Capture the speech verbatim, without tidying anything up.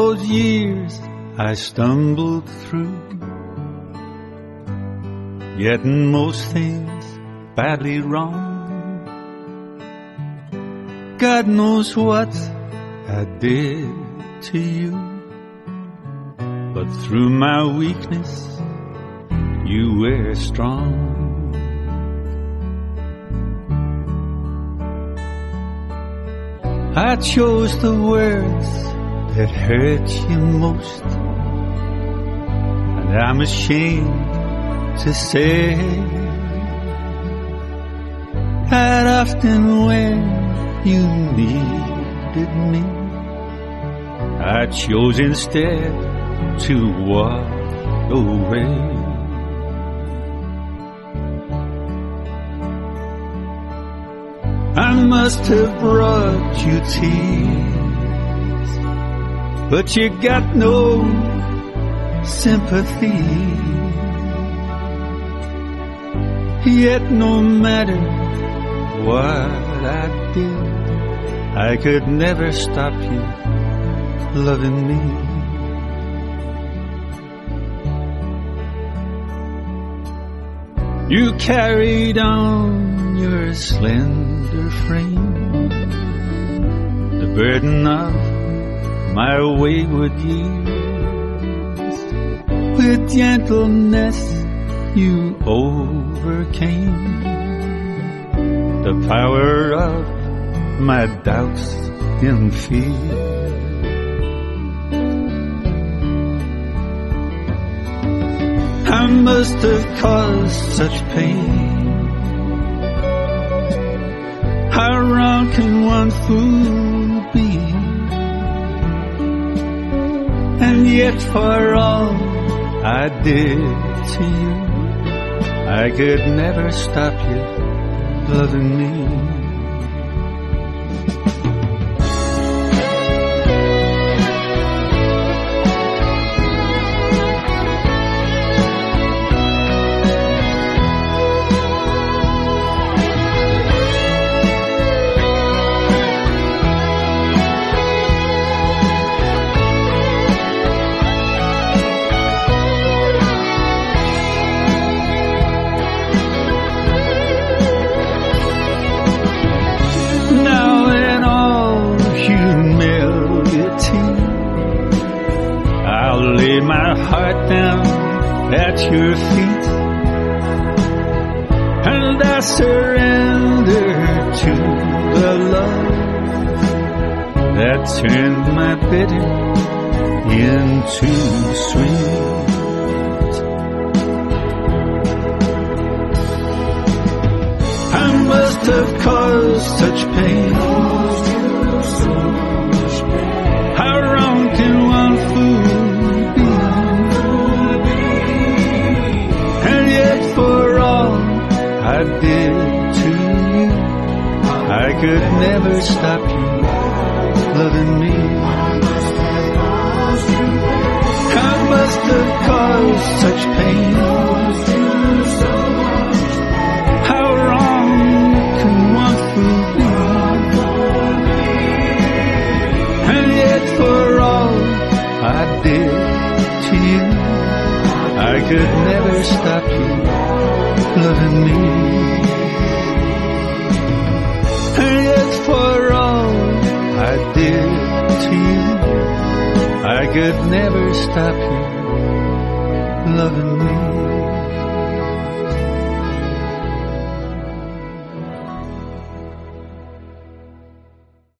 those years I stumbled through, getting most things badly wrong. God knows what I did to you, but through my weakness you were strong. I chose the words that hurt you most, and I'm ashamed to say that often when you needed me, I chose instead to walk away. I must have brought you tears, but you got no sympathy. Yet no matter what I did, I could never stop you loving me. You carried on your slender frame the burden of my wayward years. With gentleness you overcame the power of my doubts and fear. I must have caused such pain. How wrong can one fool be? And yet for all I did to you, I could never stop you loving me. Lay my heart down at your feet, and I surrender to the love that turned my bitter into sweet. I must have caused such pain. How wrong can one fool? I did to you, I could never stop you loving me. I must have caused such pain. How wrong can one fool be? And yet for all I did to you, I could never stop you loving me. And yet for all I did to you, I could never stop you loving me.